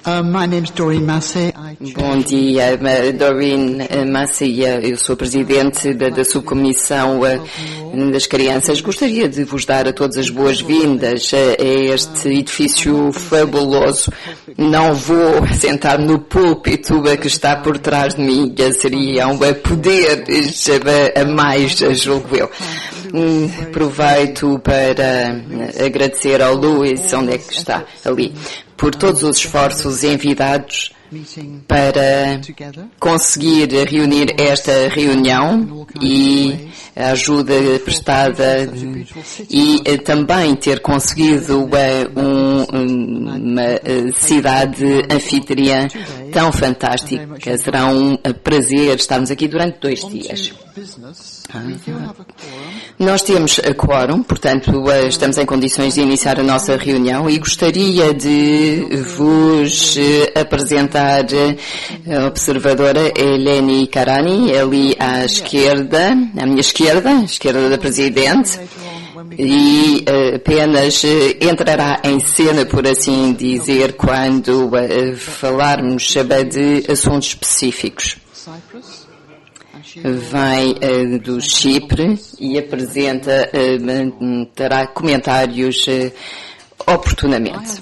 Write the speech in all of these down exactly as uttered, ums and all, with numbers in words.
Uh, my name's Doreen Massey. Bom dia, Doreen Massey, eu sou presidente da, da subcomissão das crianças. Gostaria de vos dar a todas as boas-vindas a este edifício fabuloso. Não vou sentar no púlpito que está por trás de mim, seria um poder a mais, julgo eu. Aproveito para agradecer ao Luís, onde é que está? Ali. Por todos os esforços envidados para conseguir reunir esta reunião e a ajuda prestada e também ter conseguido um, uma cidade anfitriã tão fantástica. Será um prazer estarmos aqui durante dois dias. Nós temos a quórum, portanto estamos em condições de iniciar a nossa reunião e gostaria de vos apresentar a observadora Eleni Karani, ali à esquerda, à minha esquerda, à esquerda da Presidente, e apenas entrará em cena, por assim dizer, quando falarmos de assuntos específicos. Vem uh, do Chipre e apresenta, uh, terá comentários uh, oportunamente.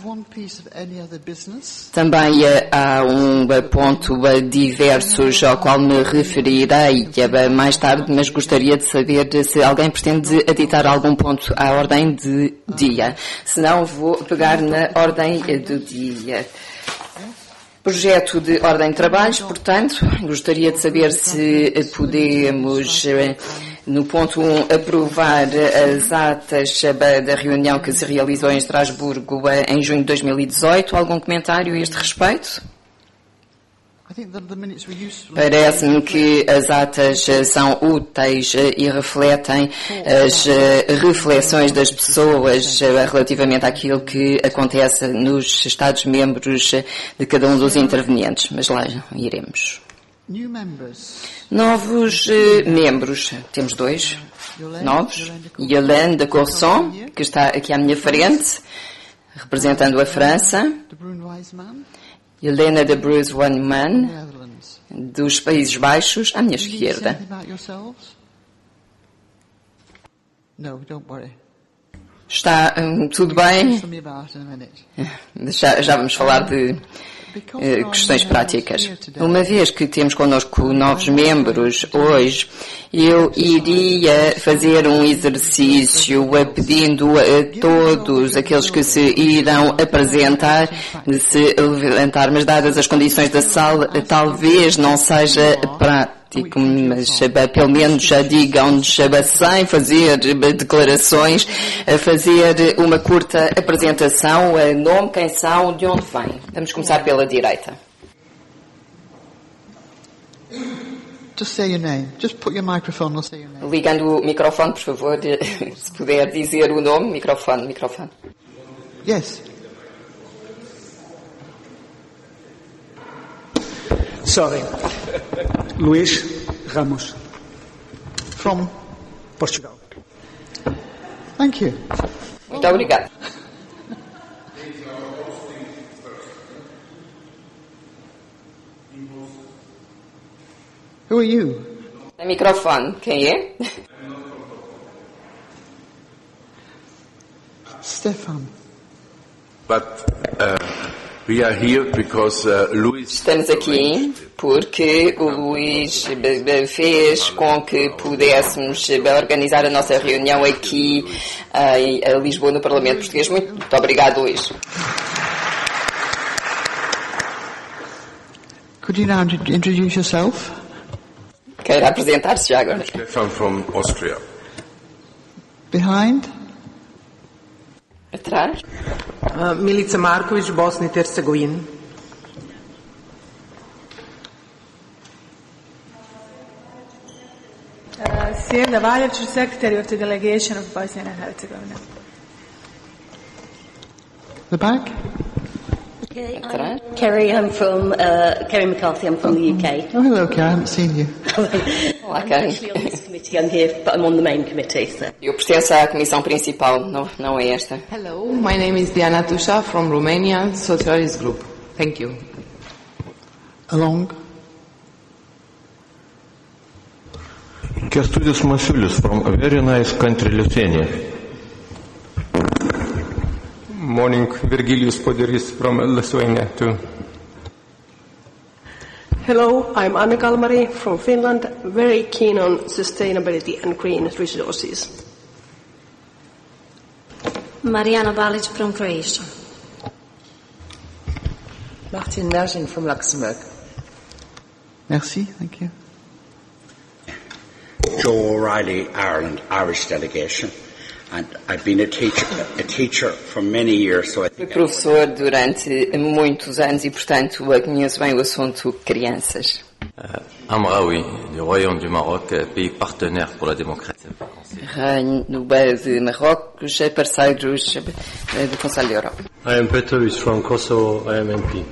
Também uh, há um uh, ponto uh, diversos ao qual me referirei uh, mais tarde, mas gostaria de saber se alguém pretende aditar algum ponto à ordem de dia. Se não, vou pegar na ordem uh, do dia. Projeto de ordem de trabalhos, portanto, gostaria de saber se podemos, no ponto um, aprovar as atas da reunião que se realizou em Estrasburgo em junho de dois mil e dezoito. Algum comentário a este respeito? Parece-me que as atas são úteis e refletem as reflexões das pessoas relativamente àquilo que acontece nos Estados-membros de cada um dos intervenientes. Mas lá iremos. Novos membros. Temos dois novos. Yolande Corson, que está aqui à minha frente, representando a França. Helena de Bruce One-Man, dos Países Baixos, à minha esquerda. Está um, tudo bem? Já, já vamos falar de uh, questões práticas. Uma vez que temos connosco novos membros hoje, eu iria fazer um exercício uh, pedindo a todos aqueles que se irão apresentar de se levantar, mas dadas as condições da sala, talvez não seja prático. Mas pelo menos já digam-nos sem fazer declarações, a fazer uma curta apresentação, nome, quem são, de onde vêm. Vamos começar pela direita. Just say your name. Just put your microphone, we'll say your name. Ligando o microfone, por favor, se puder dizer o nome, microfone, microfone. Yes. Sorry. Luís Ramos. From Portugal. Thank you. Muito obrigado. Who are you? Microfone, quem é? Stefan. But uh, we are here because uh, Luís. Estamos aqui porque o Luís fez com que pudéssemos organizar a nossa reunião aqui em Lisboa, no Parlamento Português. Muito, muito obrigado, Luís. Could you now introduce yourself? Queira apresentar-se já agora. Stefan from Austria. Behind? Atrás. Uh, Milica Marković, Bosna e Hercegovina. Uh, Sjevna Valjač, Secretary of the Delegation of Bosnia and Herzegovina. The back? Okay, I'm Kerry, I'm from, uh, Kerry McCarthy, I'm from the U K. Oh, hello, Kerry, I haven't seen you. I'm actually on this committee, I'm here, but I'm on the main committee, so. Eu pertenço à comissão principal, não, não é esta. Hello, my name is Diana Tusha from Romania Socialist Group. Thank you. Along. Kęstutis Masiulis from a very nice country, Lithuania. Morning, Virgilijus Poderys from Lithuania too. Hello, I'm Anne Kalmari from Finland, very keen on sustainability and green resources. Mariana Balic from Croatia. Martin Mergin from Luxembourg. Merci, thank you. Joe O'Reilly, Ireland, Irish delegation. And I've been a teacher, a teacher for many years, so I think... Fui professor durante muitos anos e, portanto, conheço bem o assunto crianças. Uh, Amraoui, du Royaume du Maroc, pays partenaire pour la démocratie. Reino de Marrocos, parceiros do Conselho da Europa. I am Petrovic from Kosovo, I am M P.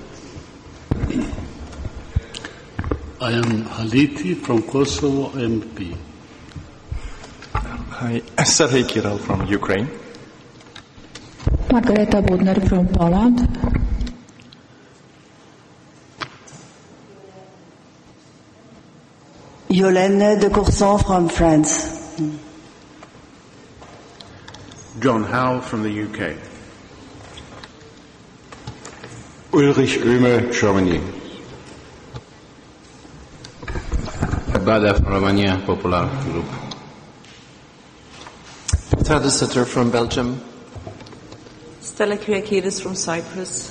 I am Haliti from Kosovo, M P. Hi, Sergei Kiril from Ukraine. Margareta Budner from Poland. Yolène de Courson from France. John Howe from the U K. Ulrich Oehme, Germany. Bada from Romania Popular Group. Tada Sutter from Belgium. Stella Kyriakidis from Cyprus.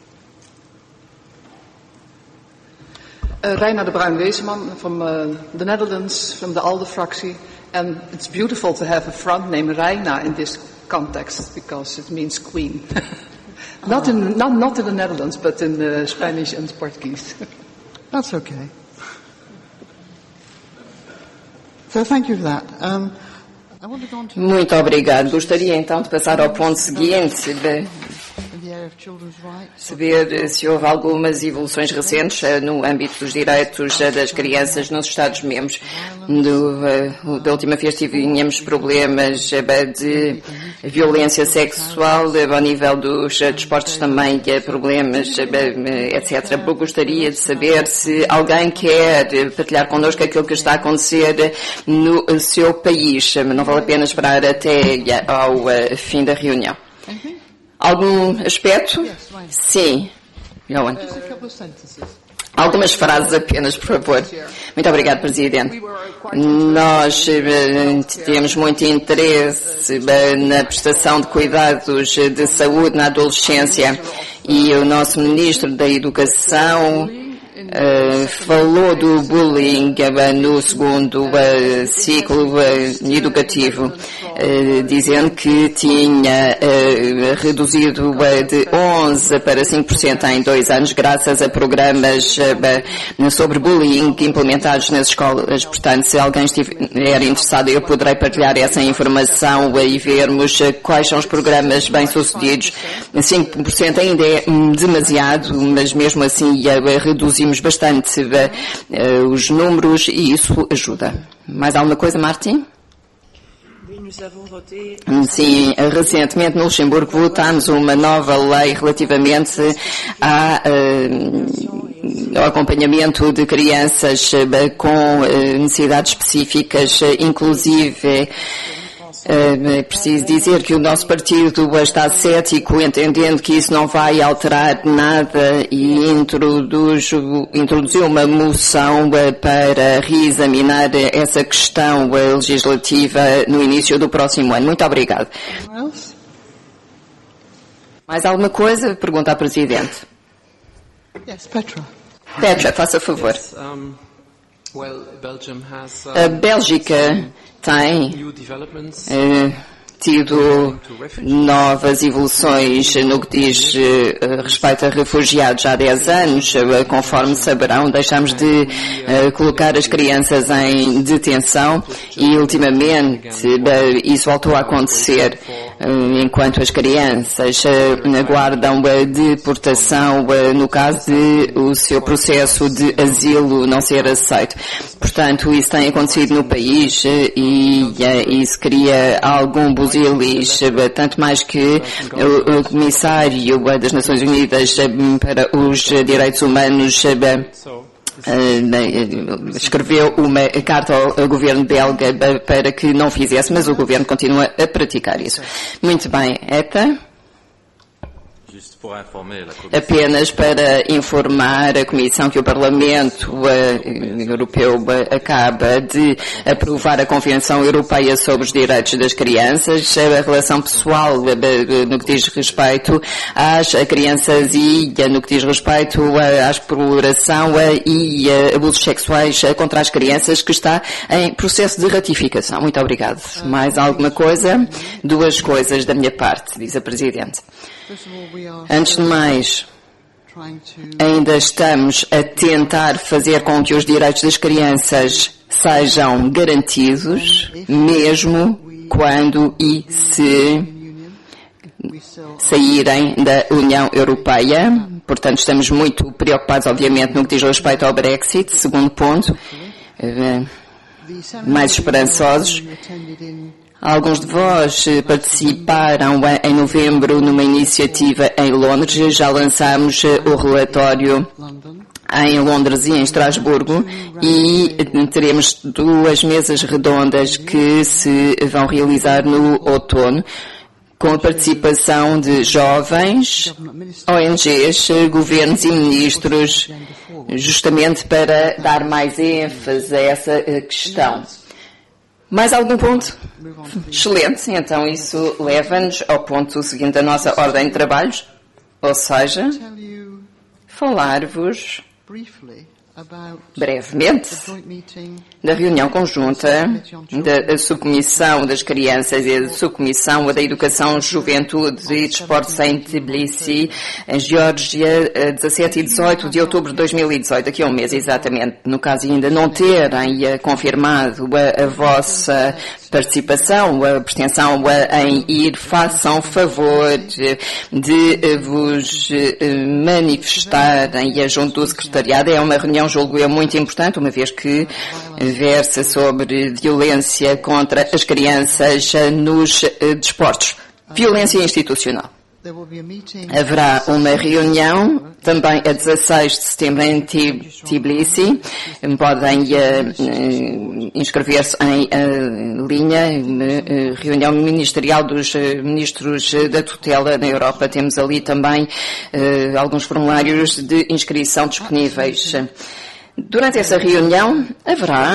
Uh, Reina de Bruin-Wezenman from uh, the Netherlands, from the ALDE fractie. And it's beautiful to have a front name Reina in this context because it means queen. not, in, not, not in the Netherlands, but in uh, Spanish and Portuguese. That's okay. So thank you for that. Um, Muito obrigado. Gostaria então de passar ao ponto seguinte, de saber se houve algumas evoluções recentes no âmbito dos direitos das crianças nos Estados-membros. Da última vez tínhamos problemas de violência sexual, ao nível dos desportos também, problemas, etcétera. Gostaria de saber se alguém quer partilhar connosco aquilo que está a acontecer no seu país. Não vale a pena esperar até ao fim da reunião. Algum aspecto? Sim. Johan. Algumas frases apenas, por favor. Muito obrigado, Presidente. Nós temos muito interesse na prestação de cuidados de saúde na adolescência e o nosso Ministro da Educação Uh, falou do bullying uh, no segundo uh, ciclo uh, educativo, uh, dizendo que tinha uh, reduzido uh, de onze para cinco por cento em dois anos, graças a programas uh, sobre bullying implementados nas escolas. Portanto, se alguém estiver interessado, eu poderei partilhar essa informação uh, e vermos uh, quais são os programas bem-sucedidos. cinco por cento ainda é um, demasiado, mas mesmo assim uh, reduzimos bastante uh, os números e isso ajuda. Mais alguma coisa, Martin? Sim, recentemente no Luxemburgo votámos uma nova lei relativamente a, uh, ao acompanhamento de crianças uh, com uh, necessidades específicas, uh, inclusive É preciso dizer que o nosso partido está cético, entendendo que isso não vai alterar nada e introduz, introduziu uma moção para reexaminar essa questão legislativa no início do próximo ano. Muito obrigado. Mais alguma coisa? Pergunta à Presidente. Yes, Petra. Petra, faça favor. Yes, um, well, Belgium has, um, a Bélgica tem eh, tido novas evoluções no que diz eh, respeito a refugiados há dez anos. Eh, conforme saberão, deixamos de eh, colocar as crianças em detenção e, ultimamente, eh, isso voltou a acontecer. enquanto as crianças aguardam a deportação no caso de o seu processo de asilo não ser aceito. Portanto, isso tem acontecido no país e isso cria algum busilis, tanto mais que o Comissário das Nações Unidas para os Direitos Humanos escreveu uma carta ao governo belga para que não fizesse, mas o governo continua a praticar isso. Muito bem, Eta. Apenas para informar a Comissão que o Parlamento uh, Europeu uh, acaba de aprovar a Convenção Europeia sobre os Direitos das Crianças, a relação pessoal uh, no que diz respeito às crianças e uh, no que diz respeito uh, à exploração uh, e uh, abusos sexuais uh, contra as crianças, que está em processo de ratificação. Muito obrigado. Mais alguma coisa? Duas coisas da minha parte, diz a Presidente. Antes de mais, ainda estamos a tentar fazer com que os direitos das crianças sejam garantidos, mesmo quando e se saírem da União Europeia. Portanto, estamos muito preocupados, obviamente, no que diz respeito ao Brexit. Segundo ponto, mais esperançosos. Alguns de vós participaram em novembro numa iniciativa em Londres. Já lançámos o relatório em Londres e em Estrasburgo e teremos duas mesas redondas que se vão realizar no outono, com a participação de jovens, O N Gs, governos e ministros, justamente para dar mais ênfase a essa questão. Mais algum ponto? Excelente. Então isso leva-nos ao ponto seguinte da nossa ordem de trabalhos, ou seja, falar-vos brevemente da reunião conjunta da Subcomissão das Crianças e da Subcomissão da Educação, Juventude e Desportos em Tbilisi, em Geórgia, dezassete e dezoito de outubro de dois mil e dezoito, daqui a um mês exatamente. No caso de ainda não terem confirmado a, a vossa participação, a pretensão em ir, façam favor de, de vos manifestarem junto do secretariado. É uma reunião, julgo eu, muito importante, uma vez que versa sobre violência contra as crianças nos desportos. Violência institucional. Haverá uma reunião também a dezasseis de setembro em Tbilisi. Podem uh, inscrever-se em uh, linha, uh, reunião ministerial dos uh, ministros da tutela na Europa. Temos ali também uh, alguns formulários de inscrição disponíveis. Durante essa reunião haverá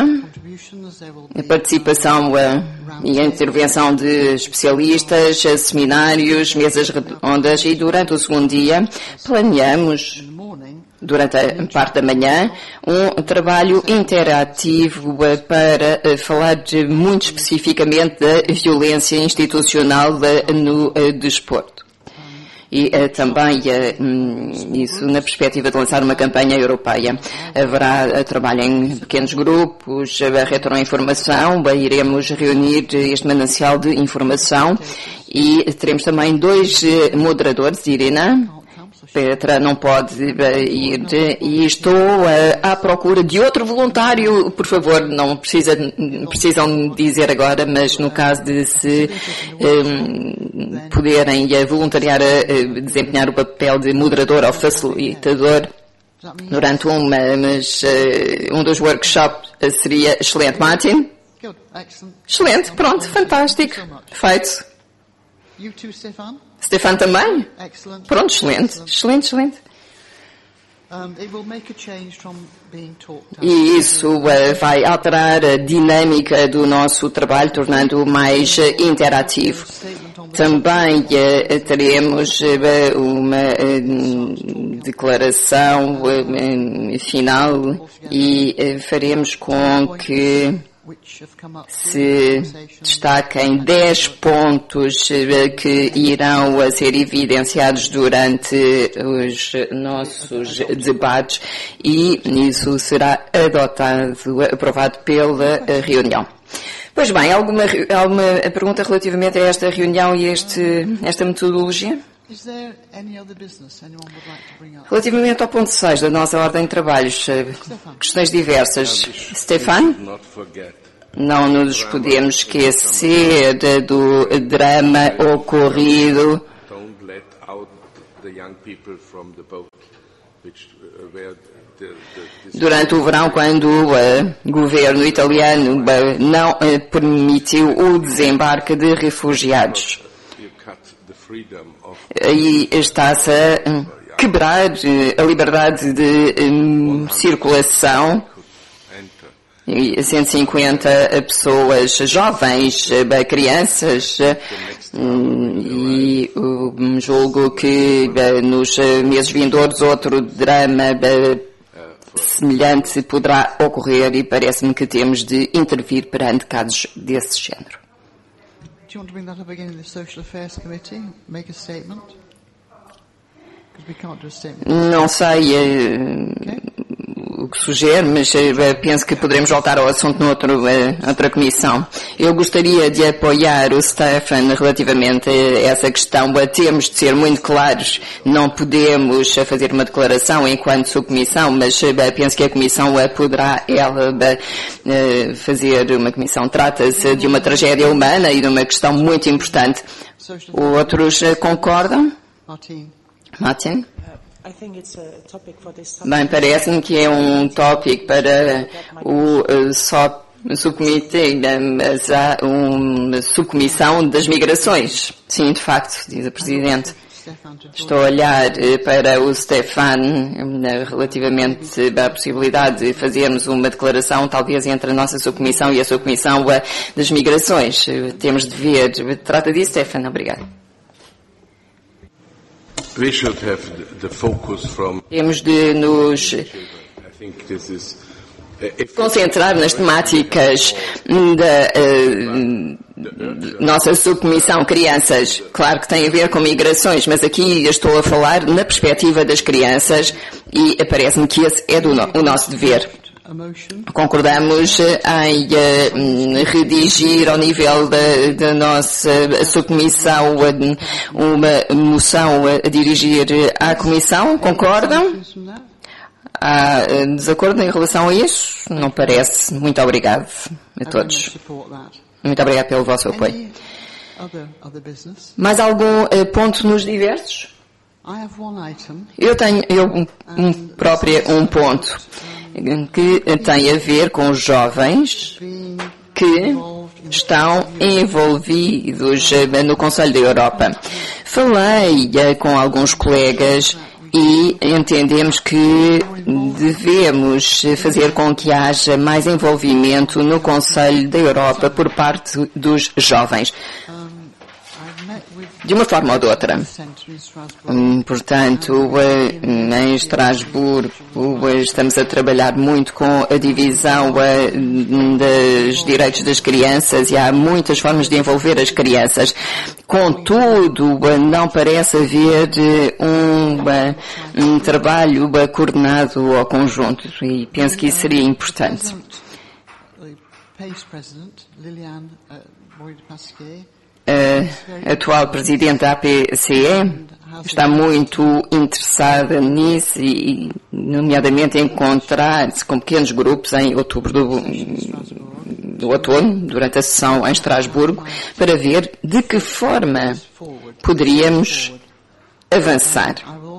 a participação uh, e a intervenção de especialistas, seminários, mesas redondas, e durante o segundo dia planeamos, durante a parte da manhã, um trabalho interativo uh, para uh, falar de, muito especificamente da violência institucional uh, no uh, desporto. E uh, também uh, isso na perspectiva de lançar uma campanha europeia. Haverá uh, trabalho em pequenos grupos, a uh, retroinformação, uh, iremos reunir este manancial de informação e teremos também dois uh, moderadores, Irina. Petra não pode uh, ir e estou uh, à procura de outro voluntário. Por favor, não precisa, precisam dizer agora, mas no caso de se um, poderem uh, voluntariar a uh, desempenhar o papel de moderador ou facilitador durante uma, mas, uh, um dos workshops uh, seria excelente. Martin? Excelente, pronto, fantástico. Feito. Stefan também? Pronto, excelente, excelente, excelente. E isso uh, vai alterar a dinâmica do nosso trabalho, tornando-o mais uh, interativo. Também uh, teremos uh, uma uh, declaração uh, final e uh, faremos com que se destaquem dez pontos que irão a ser evidenciados durante os nossos debates e isso será adotado, aprovado pela reunião. Pois bem, alguma, alguma pergunta relativamente a esta reunião e este, esta metodologia? Relativamente ao ponto seis da nossa ordem de trabalhos, questões diversas. Stefan? Não nos podemos esquecer do drama ocorrido durante o verão, quando o governo italiano não permitiu o desembarque de refugiados. Aí está-se a quebrar a liberdade de um, circulação. E cento e cinquenta pessoas jovens, crianças, e um, julgo que nos meses vindouros outro drama semelhante poderá ocorrer, e parece-me que temos de intervir perante casos desse género. Do you want to bring that up again in the Social Affairs Committee? Make a statement? Because we can't do a statement. Não sei uh, okay. o que sugere, mas uh, penso que poderemos voltar ao assunto noutra uh, outra comissão. Eu gostaria de apoiar o Stefan relativamente a essa questão. Uh, temos de ser muito claros. Não podemos uh, fazer uma declaração enquanto subcomissão, mas uh, penso que a comissão uh, poderá ela uh, fazer uma comissão. Trata-se de uma tragédia humana e de uma questão muito importante. Outros uh, concordam? Martin. Martin? Bem, parece-me que é um tópico para o uh, só subcomitê, mas há uma subcomissão das migrações. Sim, de facto, diz a Presidente. Estou a olhar para o Stefan relativamente à possibilidade de fazermos uma declaração, talvez entre a nossa subcomissão e a subcomissão das migrações. Temos de ver. Trata disso, Stefan. Obrigado. We should have the focus from... Temos de nos concentrar nas temáticas da uh, nossa subcomissão crianças. Claro que tem a ver com migrações, mas aqui estou a falar na perspectiva das crianças e parece-me que esse é do no, o nosso dever. Concordamos em uh, redigir ao nível da, da nossa subcomissão uh, uma moção a dirigir à Comissão. Concordam? Há uh, desacordo em relação a isso? Não parece. Muito obrigado a todos. Muito obrigado pelo vosso apoio. Mais algum uh, ponto nos diversos? Eu tenho eu um, um próprio um ponto que tem a ver com os jovens que estão envolvidos no Conselho da Europa. Falei com alguns colegas e entendemos que devemos fazer com que haja mais envolvimento no Conselho da Europa por parte dos jovens, de uma forma ou de outra. Portanto, em Estrasburgo estamos a trabalhar muito com a divisão dos direitos das crianças e há muitas formas de envolver as crianças. Contudo, não parece haver um, um trabalho coordenado ao conjunto e penso que isso seria importante. A atual Presidente da A P C E está muito interessada nisso e, nomeadamente, encontrar-se com pequenos grupos em outubro do, do outono, durante a sessão em Estrasburgo, para ver de que forma poderíamos avançar.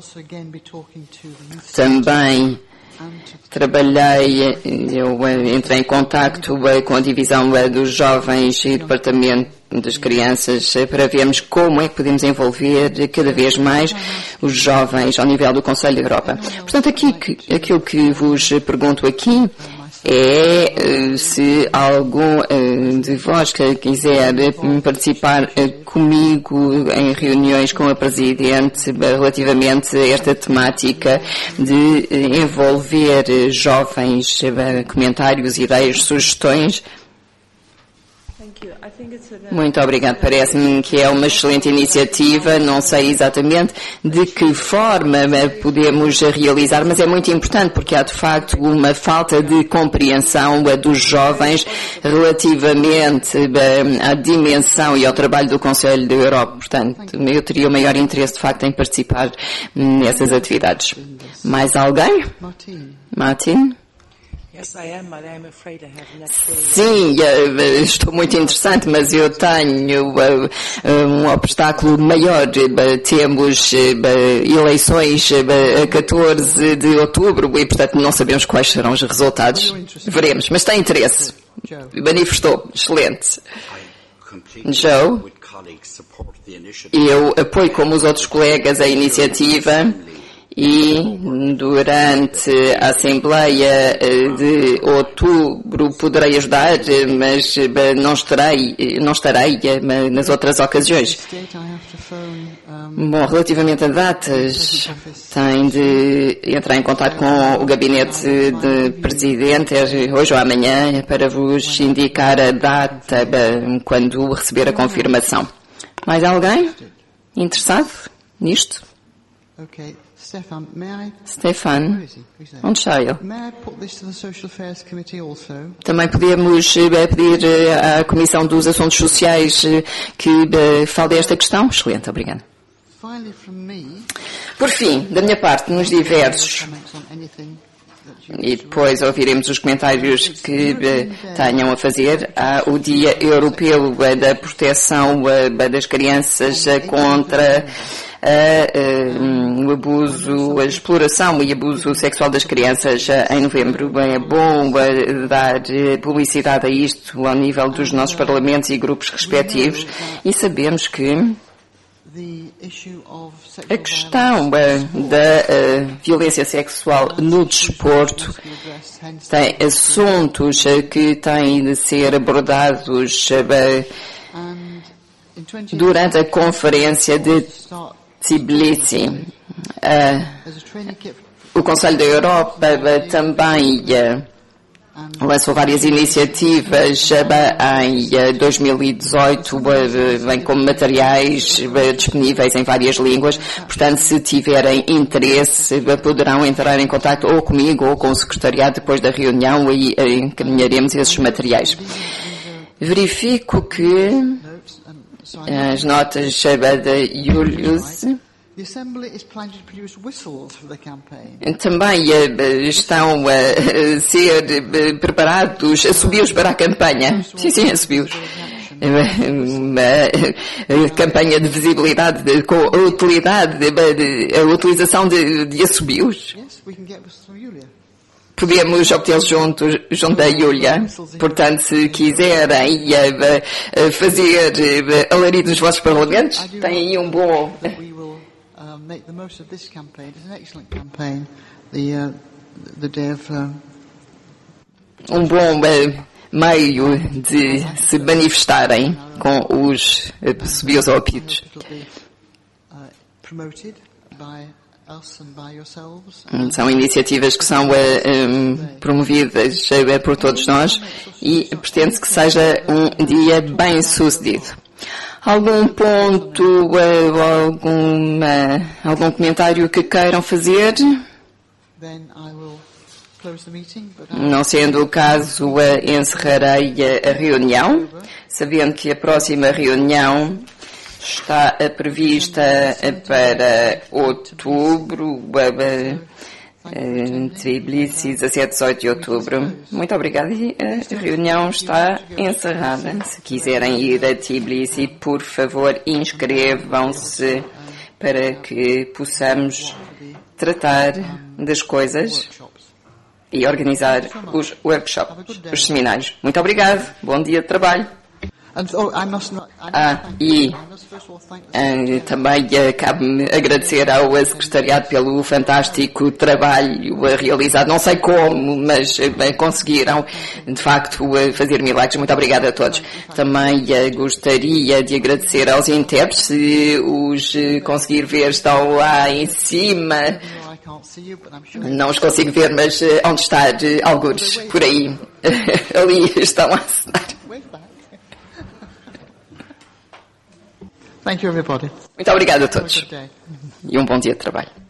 Também trabalhei, eu entrei em contacto com a divisão dos jovens e departamento das crianças para vermos como é que podemos envolver cada vez mais os jovens ao nível do Conselho da Europa. Portanto, aqui, aquilo que vos pergunto aqui é se algum de vós que quiser participar comigo em reuniões com a Presidente relativamente a esta temática de envolver jovens, comentários, ideias, sugestões. Muito obrigado. Parece-me que é uma excelente iniciativa. Não sei exatamente de que forma podemos realizar, mas é muito importante porque há de facto uma falta de compreensão dos jovens relativamente à dimensão e ao trabalho do Conselho da Europa. Portanto, eu teria o maior interesse de facto em participar nessas atividades. Mais alguém? Martin? Sim, estou muito interessante, mas eu tenho um obstáculo maior. Temos eleições a catorze de outubro e, portanto, não sabemos quais serão os resultados. Veremos, mas tem interesse. Manifestou. Excelente. Joe, eu apoio como os outros colegas a iniciativa. E durante a Assembleia de Outubro poderei ajudar, mas não estarei, não estarei nas outras ocasiões. Bom, relativamente a datas, tem de entrar em contato com o gabinete de presidente hoje ou amanhã para vos indicar a data quando receber a confirmação. Mais alguém interessado nisto? Stefan, may I... Stefan, onde está ele? May I put this to the Social Affairs Committee also? Também podemos pedir à Comissão dos Assuntos Sociais que fale desta questão? Excelente, obrigada. Finally, from me, por fim, da minha parte, nos diversos, e depois ouviremos os comentários que tenham a fazer, há o Dia Europeu da Proteção das Crianças contra Uh, uh, o abuso, a exploração e abuso sexual das crianças uh, em novembro. Bem, é bom uh, dar uh, publicidade a isto ao nível dos nossos parlamentos e grupos respectivos e sabemos que a questão uh, da uh, violência sexual no desporto tem assuntos uh, que têm de ser abordados uh, durante a conferência de Tbilisi. Uh, o Conselho da Europa uh, também uh, lançou várias iniciativas uh, em uh, dois mil e dezoito, uh, vem como materiais uh, disponíveis em várias línguas. Portanto, se tiverem interesse, uh, poderão entrar em contato ou comigo ou com o secretariado depois da reunião e uh, encaminharemos esses materiais. Verifico que as notas da Julius também estão a ser preparados assobios para a campanha. Sim, sim, assobios. Uma campanha de visibilidade de, com a utilidade, de, a utilização de, de assobios. Podemos obtê-los junto, junto da Yulia. Portanto, se quiserem uh, fazer uh, alarido nos vossos parlamentos, têm aí um bom... um bom uh, meio de se manifestarem com os assobios ou apitos. São iniciativas que são uh, um, promovidas uh, por todos nós e pretende-se que seja um dia bem sucedido. Algum ponto, uh, algum, uh, algum comentário que queiram fazer? Não sendo o caso, uh, encerrarei a, a reunião, sabendo que a próxima reunião está prevista para outubro, Tbilisi, dezassete, dezoito de outubro. Muito obrigada e a reunião está encerrada. Se quiserem ir a Tbilisi, por favor, inscrevam-se para que possamos tratar das coisas e organizar os workshops, os seminários. Muito obrigado. Bom dia de trabalho. Ah, e uh, também uh, cabe-me agradecer ao secretariado pelo fantástico trabalho uh, realizado. Não sei como, mas uh, conseguiram, de facto, uh, fazer milagres. Muito obrigada a todos. Também uh, gostaria de agradecer aos intérpretes. Se os uh, conseguir ver, estão lá em cima. Não os consigo ver, mas uh, onde está? Uh, algures, por aí. Ali estão a assinar. Thank you, everybody. Muito obrigado a todos. E um bom dia de trabalho.